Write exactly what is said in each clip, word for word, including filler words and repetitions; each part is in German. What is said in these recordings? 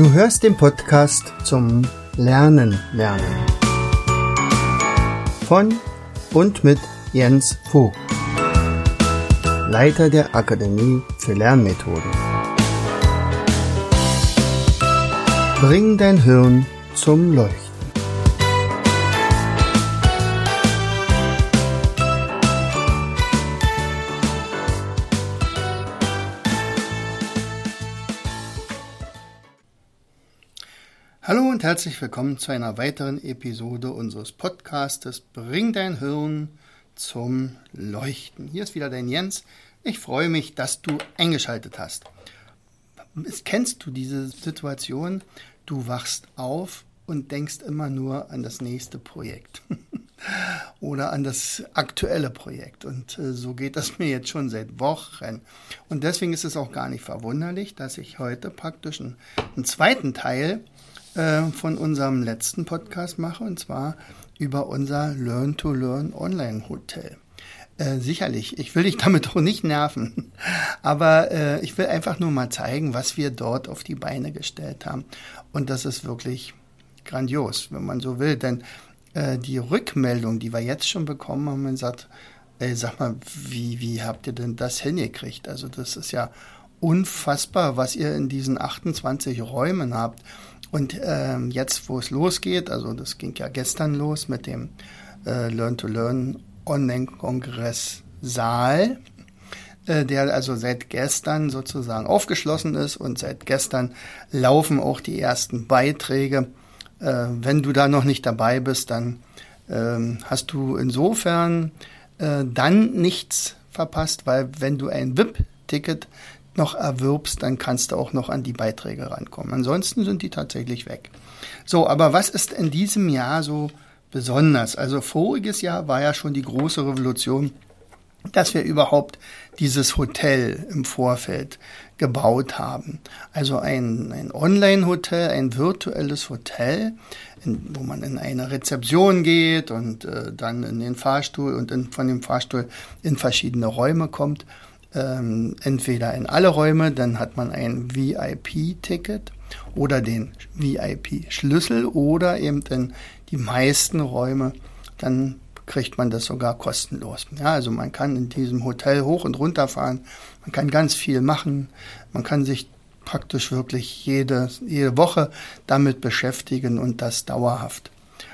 Du hörst den Podcast zum Lernen lernen von und mit Jens Vogt, Leiter der Akademie für Lernmethoden. Bring dein Hirn zum Leuchten. Hallo und herzlich willkommen zu einer weiteren Episode unseres Podcastes Bring dein Hirn zum Leuchten. Hier ist wieder dein Jens. Ich freue mich, dass du eingeschaltet hast. Kennst du diese Situation? Du wachst auf und denkst immer nur an das nächste Projekt oder an das aktuelle Projekt. Und äh, so geht das mir jetzt schon seit Wochen. Und deswegen ist es auch gar nicht verwunderlich, dass ich heute praktisch einen, einen zweiten Teil von unserem letzten Podcast mache, und zwar über unser Learn-to-Learn Online-Hotel. Äh, sicherlich, ich will dich damit auch nicht nerven, aber äh, ich will einfach nur mal zeigen, was wir dort auf die Beine gestellt haben. Und das ist wirklich grandios, wenn man so will, denn äh, die Rückmeldung, die wir jetzt schon bekommen haben, man sagt, ey, sag mal, wie, wie habt ihr denn das hingekriegt? Also das ist ja unfassbar, was ihr in diesen achtundzwanzig Räumen habt. Und ähm, jetzt, wo es losgeht, also das ging ja gestern los mit dem äh, Learn-to-Learn Online-Kongress Saal, äh, der also seit gestern sozusagen aufgeschlossen ist, und seit gestern laufen auch die ersten Beiträge. Äh, wenn du da noch nicht dabei bist, dann äh, hast du insofern äh, dann nichts verpasst, weil wenn du ein V I P-Ticket noch erwirbst, dann kannst du auch noch an die Beiträge rankommen. Ansonsten sind die tatsächlich weg. So, aber was ist in diesem Jahr so besonders? Also voriges Jahr war ja schon die große Revolution, dass wir überhaupt dieses Hotel im Vorfeld gebaut haben. Also ein, ein Online-Hotel, ein virtuelles Hotel, in, wo man in eine Rezeption geht und äh, dann in den Fahrstuhl und in, von dem Fahrstuhl in verschiedene Räume kommt. Ähm, entweder in alle Räume, dann hat man ein V I P-Ticket oder den V I P-Schlüssel, oder eben in die meisten Räume, dann kriegt man das sogar kostenlos. Ja, also man kann in diesem Hotel hoch und runter fahren, man kann ganz viel machen, man kann sich praktisch wirklich jede, jede Woche damit beschäftigen, und das dauerhaft.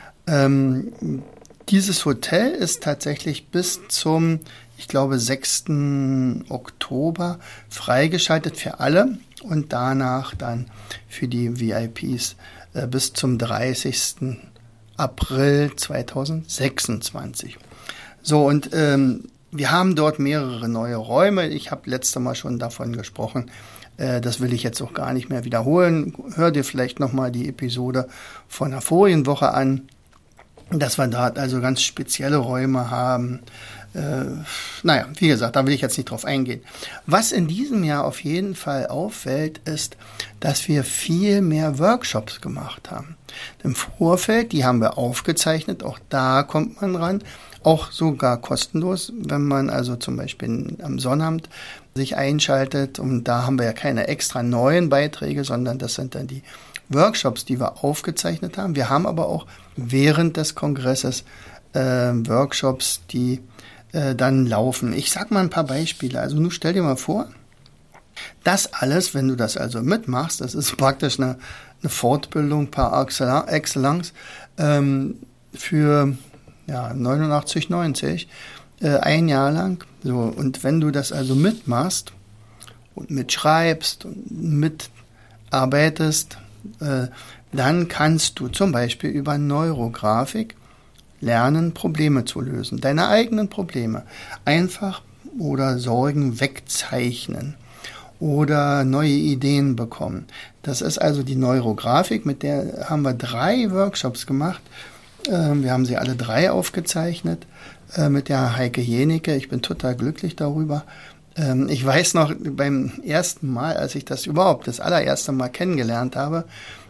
Ähm, dieses Hotel ist tatsächlich bis zum, ich glaube, sechsten Oktober freigeschaltet für alle und danach dann für die V I Ps äh, bis zum dreißigsten April zweitausendsechsundzwanzig. So, und ähm, wir haben dort mehrere neue Räume. Ich habe letztes Mal schon davon gesprochen. Äh, das will ich jetzt auch gar nicht mehr wiederholen. Hör dir vielleicht nochmal die Episode von der vorigen Woche an, dass wir dort also ganz spezielle Räume haben. Äh, naja, wie gesagt, da will ich jetzt nicht drauf eingehen. Was in diesem Jahr auf jeden Fall auffällt, ist, dass wir viel mehr Workshops gemacht haben. Im Vorfeld, die haben wir aufgezeichnet, auch da kommt man ran, auch sogar kostenlos, wenn man also zum Beispiel am Sonnabend sich einschaltet, und da haben wir ja keine extra neuen Beiträge, sondern das sind dann die Workshops, die wir aufgezeichnet haben. Wir haben aber auch während des Kongresses äh, Workshops, die äh, dann laufen. Ich sag mal ein paar Beispiele. Also nun stell dir mal vor, das alles, wenn du das also mitmachst, das ist praktisch eine, eine Fortbildung par excellence ähm, für ja, neunundachtzig neunzig, äh, ein Jahr lang. So, und wenn du das also mitmachst und mitschreibst und mitarbeitest, dann kannst du zum Beispiel über Neurografik lernen, Probleme zu lösen. Deine eigenen Probleme. Einfach oder Sorgen wegzeichnen oder neue Ideen bekommen. Das ist also die Neurografik, mit der haben wir drei Workshops gemacht. Wir haben sie alle drei aufgezeichnet mit der Heike Jenecke. Ich bin total glücklich darüber. Ich weiß noch, beim ersten Mal, als ich das überhaupt das allererste Mal kennengelernt habe,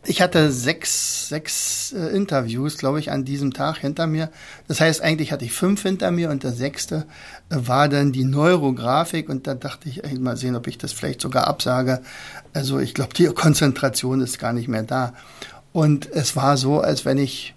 Ich hatte sechs, sechs äh, Interviews, glaube ich, an diesem Tag hinter mir. Das heißt, eigentlich hatte ich fünf hinter mir und der sechste äh, war dann die Neurografik und da dachte ich, ey, mal sehen, ob ich das vielleicht sogar absage. Also ich glaube, die Konzentration ist gar nicht mehr da. Und es war so, als wenn ich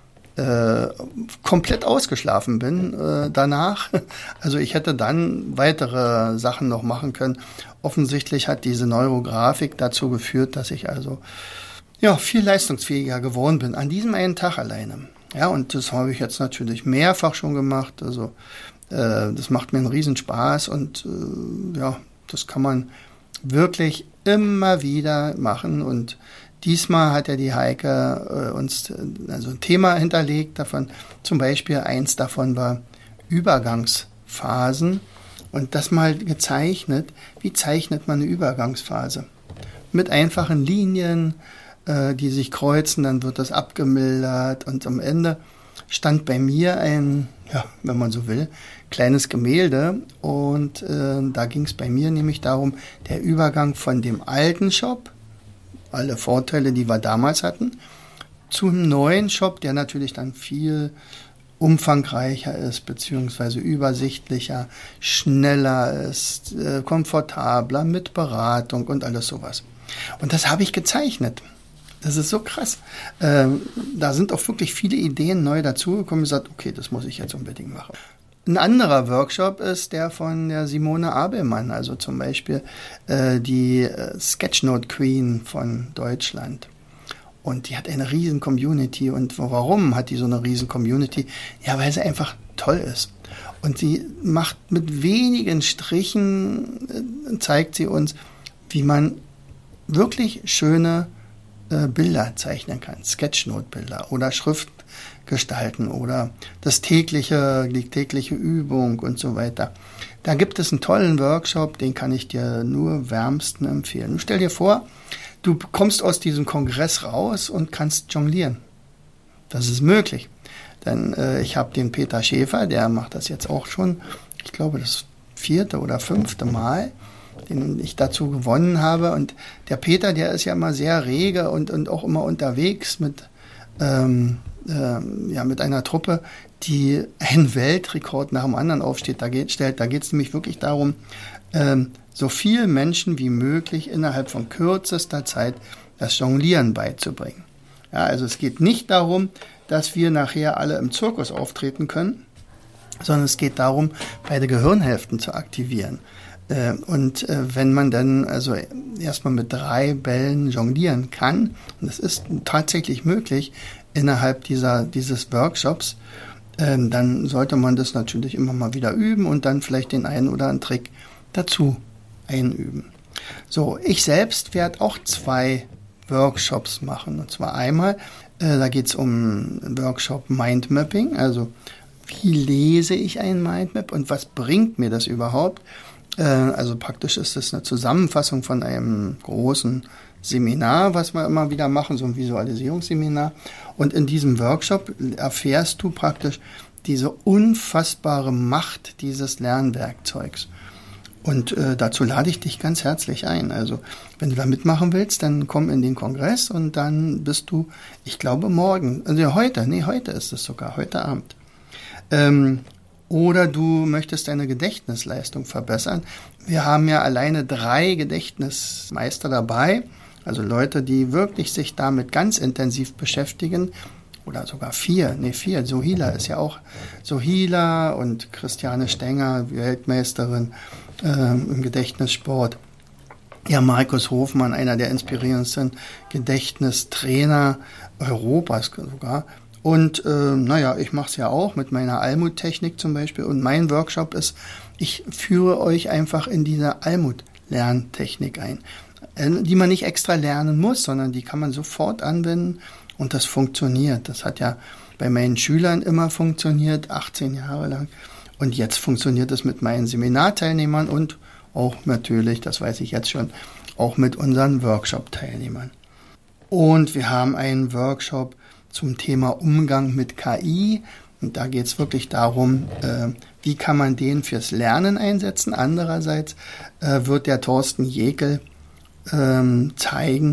äh, komplett ausgeschlafen bin äh, danach. Also ich hätte dann weitere Sachen noch machen können. Offensichtlich hat diese Neurografik dazu geführt, dass ich also ja, viel leistungsfähiger geworden bin, an diesem einen Tag alleine. Ja, und das habe ich jetzt natürlich mehrfach schon gemacht. Also äh, das macht mir einen Riesenspaß und äh, ja, das kann man wirklich immer wieder machen. Und diesmal hat ja die Heike äh, uns also ein Thema hinterlegt davon. Zum Beispiel eins davon war Übergangsphasen und das mal gezeichnet. Wie zeichnet man eine Übergangsphase? Mit einfachen Linien, die sich kreuzen, dann wird das abgemildert und am Ende stand bei mir ein, ja, wenn man so will, kleines Gemälde und äh, da ging es bei mir nämlich darum, der Übergang von dem alten Shop, alle Vorteile, die wir damals hatten, zum neuen Shop, der natürlich dann viel umfangreicher ist, beziehungsweise übersichtlicher, schneller ist, äh, komfortabler, mit Beratung und alles sowas. Und das habe ich gezeichnet. Das ist so krass. Ähm, da sind auch wirklich viele Ideen neu dazugekommen. Ich habe gesagt, okay, das muss ich jetzt unbedingt machen. Ein anderer Workshop ist der von der Simone Abelmann, also zum Beispiel äh, die äh, Sketchnote Queen von Deutschland. Und die hat eine riesen Community. Und warum hat die so eine riesen Community? Ja, weil sie einfach toll ist. Und sie macht mit wenigen Strichen, äh, zeigt sie uns, wie man wirklich schöne Bilder zeichnen kann, Sketchnote-Bilder oder Schrift gestalten oder das tägliche, die tägliche Übung und so weiter. Da gibt es einen tollen Workshop, den kann ich dir nur wärmsten empfehlen. Du stell dir vor, du kommst aus diesem Kongress raus und kannst jonglieren. Das ist möglich. Denn äh, ich habe den Peter Schäfer, der macht das jetzt auch schon, ich glaube das vierte oder fünfte Mal, den ich dazu gewonnen habe. Und der Peter, der ist ja immer sehr rege und, und auch immer unterwegs mit, ähm, ähm, ja, mit einer Truppe, die einen Weltrekord nach dem anderen aufsteht. Da geht, stellt, da geht es nämlich wirklich darum, ähm, so vielen Menschen wie möglich innerhalb von kürzester Zeit das Jonglieren beizubringen. Ja, also es geht nicht darum, dass wir nachher alle im Zirkus auftreten können, sondern es geht darum, beide Gehirnhälften zu aktivieren. Und wenn man dann also erstmal mit drei Bällen jonglieren kann, und das ist tatsächlich möglich innerhalb dieser, dieses Workshops, dann sollte man das natürlich immer mal wieder üben und dann vielleicht den einen oder anderen Trick dazu einüben. So, ich selbst werde auch zwei Workshops machen. Und zwar einmal, da geht es um einen Workshop Mindmapping, also wie lese ich ein Mindmap und was bringt mir das überhaupt? Also praktisch ist es eine Zusammenfassung von einem großen Seminar, was wir immer wieder machen, so ein Visualisierungsseminar. Und in diesem Workshop erfährst du praktisch diese unfassbare Macht dieses Lernwerkzeugs. Und äh, dazu lade ich dich ganz herzlich ein. Also wenn du da mitmachen willst, dann komm in den Kongress und dann bist du, ich glaube morgen, also heute, nee, heute ist es sogar, heute Abend. Ähm, Oder du möchtest deine Gedächtnisleistung verbessern. Wir haben ja alleine drei Gedächtnismeister dabei, also Leute, die wirklich sich damit ganz intensiv beschäftigen. Oder sogar vier, nee vier, Sohila ist ja auch Sohila und Christiane Stenger, Weltmeisterin äh, im Gedächtnissport. Ja, Markus Hofmann, einer der inspirierendsten Gedächtnistrainer Europas sogar. Und äh, naja, ich mache es ja auch mit meiner Almut-Technik zum Beispiel. Und mein Workshop ist, ich führe euch einfach in diese Almut-Lerntechnik ein, äh, die man nicht extra lernen muss, sondern die kann man sofort anwenden und das funktioniert. Das hat ja bei meinen Schülern immer funktioniert, achtzehn Jahre lang. Und jetzt funktioniert es mit meinen Seminarteilnehmern und auch natürlich, das weiß ich jetzt schon, auch mit unseren Workshop-Teilnehmern. Und wir haben einen Workshop zum Thema Umgang mit K I. Und da geht es wirklich darum, äh, wie kann man den fürs Lernen einsetzen. Andererseits äh, wird der Thorsten Jekel ähm, zeigen,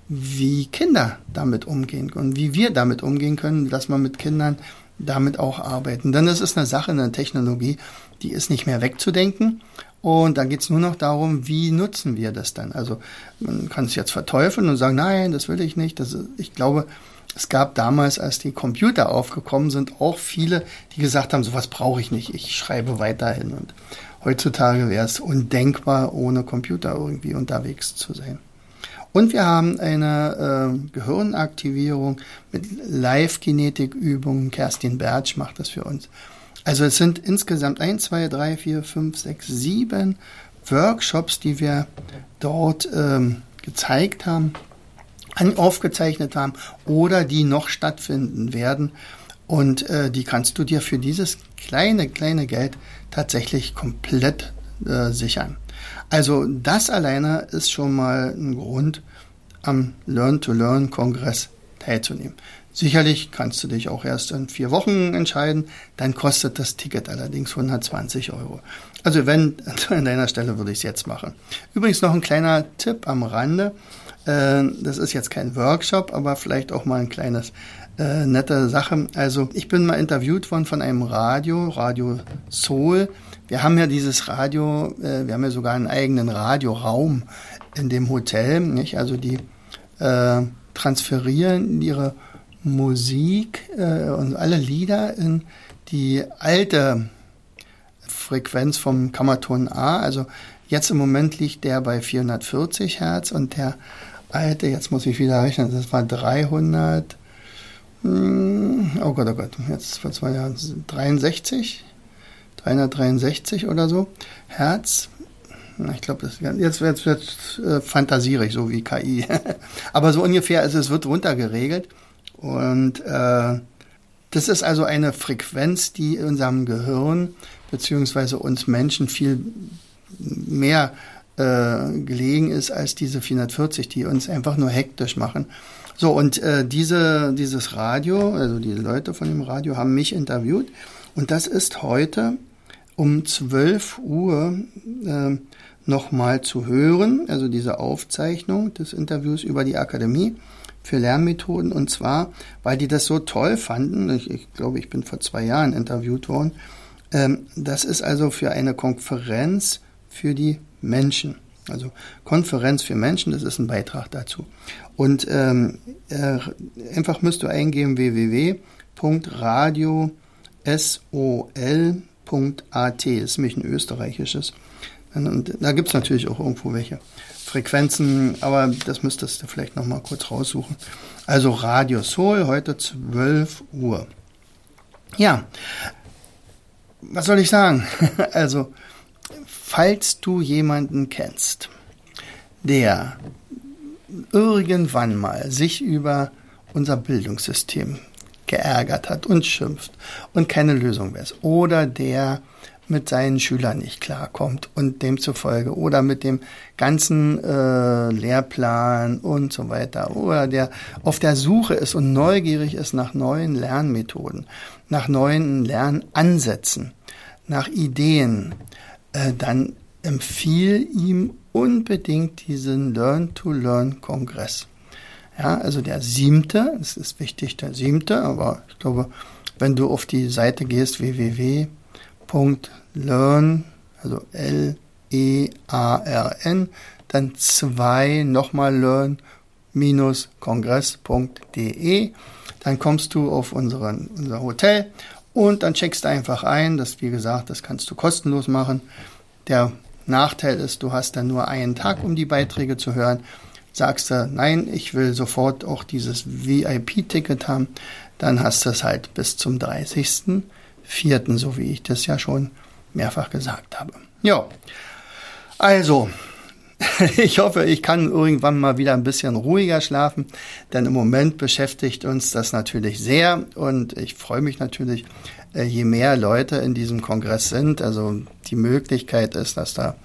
wie Kinder damit umgehen und wie wir damit umgehen können, dass wir mit Kindern damit auch arbeiten. Denn das ist eine Sache, eine Technologie, die ist nicht mehr wegzudenken. Und da geht es nur noch darum, wie nutzen wir das dann. Also man kann es jetzt verteufeln und sagen, nein, das will ich nicht. Das ist, ich glaube, es gab damals, als die Computer aufgekommen sind, auch viele, die gesagt haben, sowas brauche ich nicht, ich schreibe weiterhin. Und heutzutage wäre es undenkbar, ohne Computer irgendwie unterwegs zu sein. Und wir haben eine äh, Gehirnaktivierung mit Live-Genetik-Übungen. Kerstin Bertsch macht das für uns. Also es sind insgesamt eins, zwei, drei, vier, fünf, sechs, sieben Workshops, die wir dort ähm, gezeigt haben, an, aufgezeichnet haben oder die noch stattfinden werden. Und äh, die kannst du dir für dieses kleine, kleine Geld tatsächlich komplett äh, sichern. Also das alleine ist schon mal ein Grund, am Learn-to-Learn-Kongress teilzunehmen. Sicherlich kannst du dich auch erst in vier Wochen entscheiden, dann kostet das Ticket allerdings hundertzwanzig Euro. Also wenn, an deiner Stelle würde ich es jetzt machen. Übrigens noch ein kleiner Tipp am Rande, äh, das ist jetzt kein Workshop, aber vielleicht auch mal ein kleines äh, nette Sache. Also ich bin mal interviewt worden von einem Radio, Radio Soul. Wir haben ja dieses Radio, äh, wir haben ja sogar einen eigenen Radioraum in dem Hotel, nicht? Also die äh, transferieren ihre Musik äh, und alle Lieder in die alte Frequenz vom Kammerton A. Also jetzt im Moment liegt der bei vierhundertvierzig Hertz und der alte, jetzt muss ich wieder rechnen, das war dreihundert, oh Gott, oh Gott, jetzt vor zwei Jahren dreiundsechzig, dreihundertdreiundsechzig oder so Hertz. Ich glaube, jetzt wird es äh, fantasiere ich, so wie K I. Aber so ungefähr, also es wird runtergeregelt. Und äh, das ist also eine Frequenz, die unserem Gehirn beziehungsweise uns Menschen viel mehr äh, gelegen ist als diese vierhundertvierzig, die uns einfach nur hektisch machen. So, und äh, diese, dieses Radio, also die Leute von dem Radio haben mich interviewt. Und das ist heute um zwölf Uhr äh, nochmal zu hören, also diese Aufzeichnung des Interviews über die Akademie für Lernmethoden, und zwar, weil die das so toll fanden, ich, ich glaube, ich bin vor zwei Jahren interviewt worden, ähm, das ist also für eine Konferenz für die Menschen, also Konferenz für Menschen, das ist ein Beitrag dazu. Und ähm, äh, einfach müsst du eingeben w w w punkt radio sol punkt a t, das ist nämlich ein österreichisches. Und da gibt es natürlich auch irgendwo welche Frequenzen, aber das müsstest du vielleicht noch mal kurz raussuchen. Also Radio Soul, heute zwölf Uhr. Ja, was soll ich sagen? Also, falls du jemanden kennst, der irgendwann mal sich über unser Bildungssystem geärgert hat und schimpft und keine Lösung weiß, oder der mit seinen Schülern nicht klarkommt und demzufolge oder mit dem ganzen äh, Lehrplan und so weiter, oder der auf der Suche ist und neugierig ist nach neuen Lernmethoden, nach neuen Lernansätzen, nach Ideen, äh, dann empfiehl ihm unbedingt diesen Learn-to-Learn-Kongress. Ja, also der siebte, es ist wichtig, der siebte, aber ich glaube, wenn du auf die Seite gehst, w w w punkt learn, also L E A R N, dann zwei, nochmal learn kongress punkt d e, dann kommst du auf unseren, unser Hotel und dann checkst du einfach ein, das, wie gesagt, das kannst du kostenlos machen. Der Nachteil ist, du hast dann nur einen Tag, um die Beiträge zu hören. Sagst du, nein, ich will sofort auch dieses V I P-Ticket haben, dann hast du es halt bis zum dreißigsten vierten, so wie ich das ja schon mehrfach gesagt habe. Ja, also, ich hoffe, ich kann irgendwann mal wieder ein bisschen ruhiger schlafen, denn im Moment beschäftigt uns das natürlich sehr und ich freue mich natürlich, je mehr Leute in diesem Kongress sind, also die Möglichkeit ist, dass da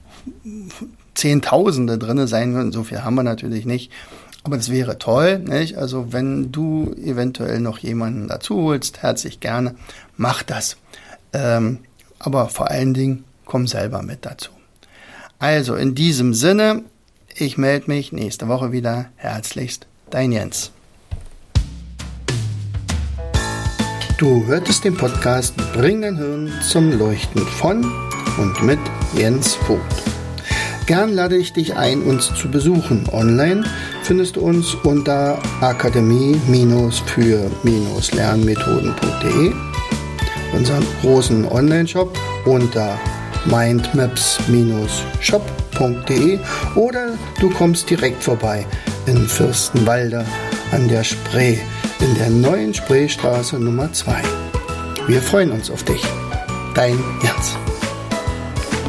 Zehntausende drin sein können, so viel haben wir natürlich nicht, aber das wäre toll, nicht? Also wenn du eventuell noch jemanden dazu holst, herzlich gerne, mach das. Ähm, aber vor allen Dingen, komm selber mit dazu. Also in diesem Sinne, Ich melde mich nächste Woche wieder. Herzlichst, dein Jens. Du hörtest den Podcast Bring dein Hirn zum Leuchten von und mit Jens Vogt. Gern lade ich dich ein, uns zu besuchen. Online findest du uns unter akademie für lernmethoden punkt de, unseren großen Online-Shop unter mindmaps shop punkt de oder du kommst direkt vorbei in Fürstenwalde an der Spree in der neuen Spreestraße Nummer zwei. Wir freuen uns auf dich. Dein Jens.